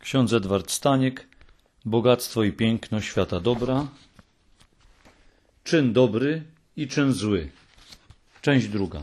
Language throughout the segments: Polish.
Ksiądz Edward Staniek, Bogactwo i piękno świata dobra. Czyn dobry i czyn zły. Część druga.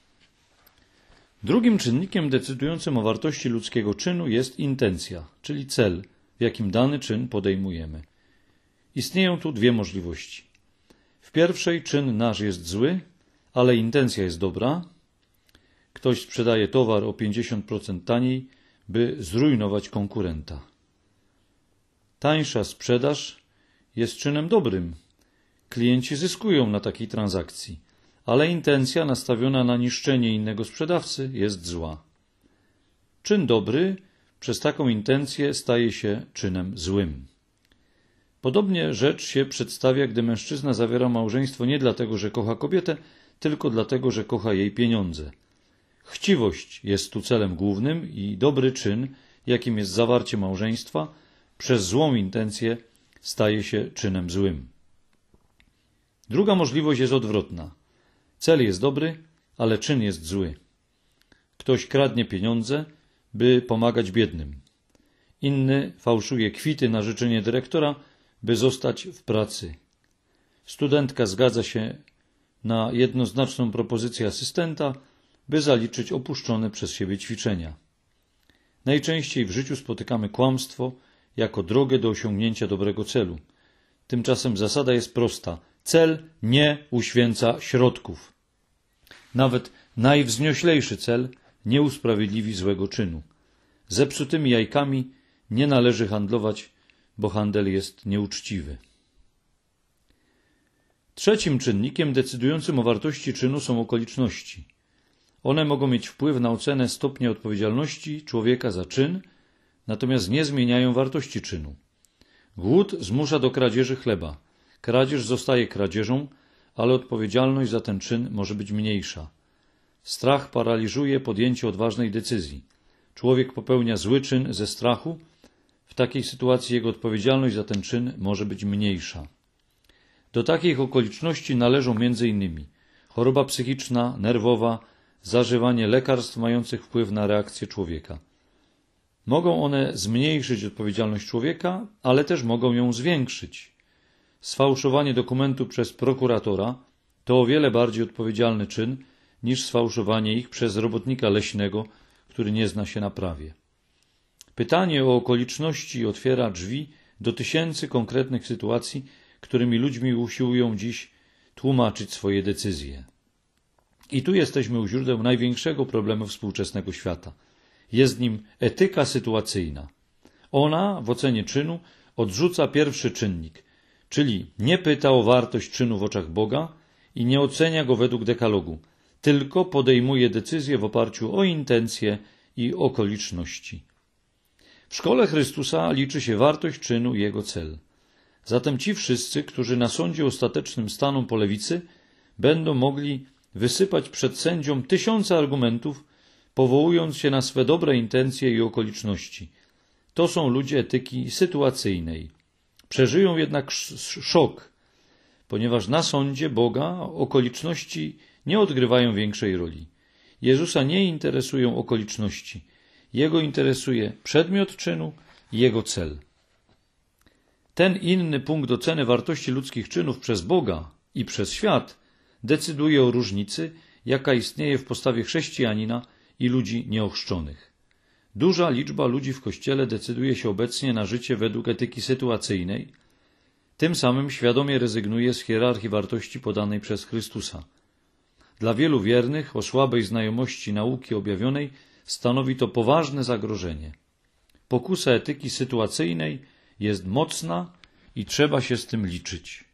Drugim czynnikiem decydującym o wartości ludzkiego czynu jest intencja, czyli cel, w jakim dany czyn podejmujemy. Istnieją tu dwie możliwości. W pierwszej czyn nasz jest zły, ale intencja jest dobra. Ktoś sprzedaje towar o 50% taniej, by zrujnować konkurenta. Tańsza sprzedaż jest czynem dobrym. Klienci zyskują na takiej transakcji, ale intencja nastawiona na niszczenie innego sprzedawcy jest zła. Czyn dobry przez taką intencję staje się czynem złym. Podobnie rzecz się przedstawia, gdy mężczyzna zawiera małżeństwo nie dlatego, że kocha kobietę, tylko dlatego, że kocha jej pieniądze. Chciwość jest tu celem głównym i dobry czyn, jakim jest zawarcie małżeństwa, przez złą intencję staje się czynem złym. Druga możliwość jest odwrotna. Cel jest dobry, ale czyn jest zły. Ktoś kradnie pieniądze, by pomagać biednym. Inny fałszuje kwity na życzenie dyrektora, by zostać w pracy. Studentka zgadza się na jednoznaczną propozycję asystenta, by zaliczyć opuszczone przez siebie ćwiczenia. Najczęściej w życiu spotykamy kłamstwo jako drogę do osiągnięcia dobrego celu. Tymczasem zasada jest prosta. Cel nie uświęca środków. Nawet najwznioślejszy cel nie usprawiedliwi złego czynu. Zepsutymi jajkami nie należy handlować, bo handel jest nieuczciwy. Trzecim czynnikiem decydującym o wartości czynu są okoliczności. One mogą mieć wpływ na ocenę stopnia odpowiedzialności człowieka za czyn, natomiast nie zmieniają wartości czynu. Głód zmusza do kradzieży chleba. Kradzież zostaje kradzieżą, ale odpowiedzialność za ten czyn może być mniejsza. Strach paraliżuje podjęcie odważnej decyzji. Człowiek popełnia zły czyn ze strachu. W takiej sytuacji jego odpowiedzialność za ten czyn może być mniejsza. Do takich okoliczności należą m.in. choroba psychiczna, nerwowa, zażywanie lekarstw mających wpływ na reakcję człowieka. Mogą one zmniejszyć odpowiedzialność człowieka, ale też mogą ją zwiększyć. Sfałszowanie dokumentu przez prokuratora to o wiele bardziej odpowiedzialny czyn niż sfałszowanie ich przez robotnika leśnego, który nie zna się na prawie. Pytanie o okoliczności otwiera drzwi do tysięcy konkretnych sytuacji, którymi ludźmi usiłują dziś tłumaczyć swoje decyzje. I tu jesteśmy u źródeł największego problemu współczesnego świata. Jest nim etyka sytuacyjna. Ona w ocenie czynu odrzuca pierwszy czynnik, czyli nie pyta o wartość czynu w oczach Boga i nie ocenia go według dekalogu, tylko podejmuje decyzje w oparciu o intencje i okoliczności. W szkole Chrystusa liczy się wartość czynu i jego cel. Zatem ci wszyscy, którzy na sądzie ostatecznym staną po lewicy, będą mogli wysypać przed sędzią tysiące argumentów, powołując się na swe dobre intencje i okoliczności. To są ludzie etyki sytuacyjnej. Przeżyją jednak szok, ponieważ na sądzie Boga okoliczności nie odgrywają większej roli. Jezusa nie interesują okoliczności. Jego interesuje przedmiot czynu i jego cel. Ten inny punkt oceny wartości ludzkich czynów przez Boga i przez świat decyduje o różnicy, jaka istnieje w postawie chrześcijanina i ludzi nieochrzczonych. Duża liczba ludzi w Kościele decyduje się obecnie na życie według etyki sytuacyjnej, tym samym świadomie rezygnuje z hierarchii wartości podanej przez Chrystusa. Dla wielu wiernych o słabej znajomości nauki objawionej stanowi to poważne zagrożenie. Pokusa etyki sytuacyjnej jest mocna i trzeba się z tym liczyć.